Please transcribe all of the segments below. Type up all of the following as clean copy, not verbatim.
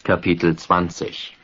Kapitel 20.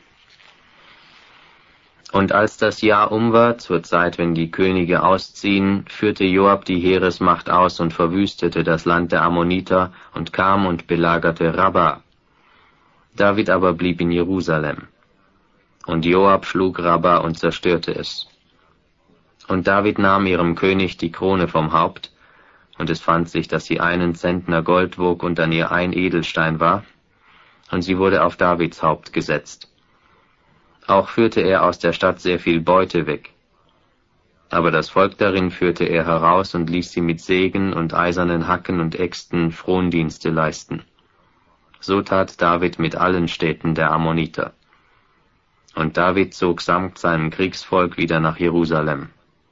Und als das Jahr war, zur Zeit, wenn die Könige ausziehen, führte Joab die Heeresmacht aus und verwüstete das Land der Ammoniter und kam und belagerte Rabba. David aber blieb in Jerusalem. Und Joab schlug Rabba und zerstörte es. Und David nahm ihrem König die Krone vom Haupt, und es fand sich, dass sie 1 Zentner Gold wog und an ihr 1 Edelstein war, und sie wurde auf Davids Haupt gesetzt. Auch führte er aus der Stadt sehr viel Beute weg. Aber das Volk darin führte er heraus und ließ sie mit Sägen und eisernen Hacken und Äxten Frondienste leisten. So tat David mit allen Städten der Ammoniter. Und David zog samt seinem Kriegsvolk wieder nach Jerusalem.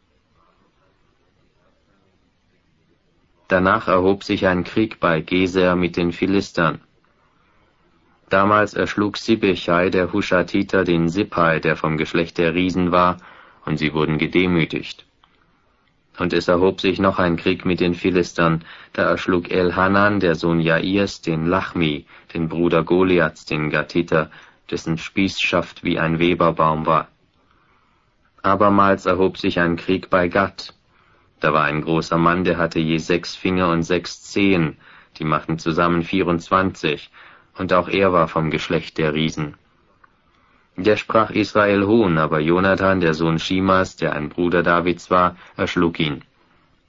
Danach erhob sich ein Krieg bei Geser mit den Philistern. Damals erschlug Sibbechai der Hushatiter den Sippai, der vom Geschlecht der Riesen war, und sie wurden gedemütigt. Und es erhob sich noch ein Krieg mit den Philistern, da erschlug Elhanan, der Sohn Jairs, den Lachmi, den Bruder Goliaths, den Gatiter, dessen Spießschaft wie ein Weberbaum war. Abermals erhob sich ein Krieg bei Gat. Da war ein großer Mann, der hatte je 6 Finger und 6 Zehen, die machten zusammen 24, und auch er war vom Geschlecht der Riesen. Der sprach Israel Hohn, aber Jonathan, der Sohn Schimas, der ein Bruder Davids war, erschlug ihn.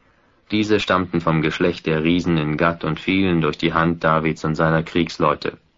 Diese stammten vom Geschlecht der Riesen in Gat und fielen durch die Hand Davids und seiner Kriegsleute.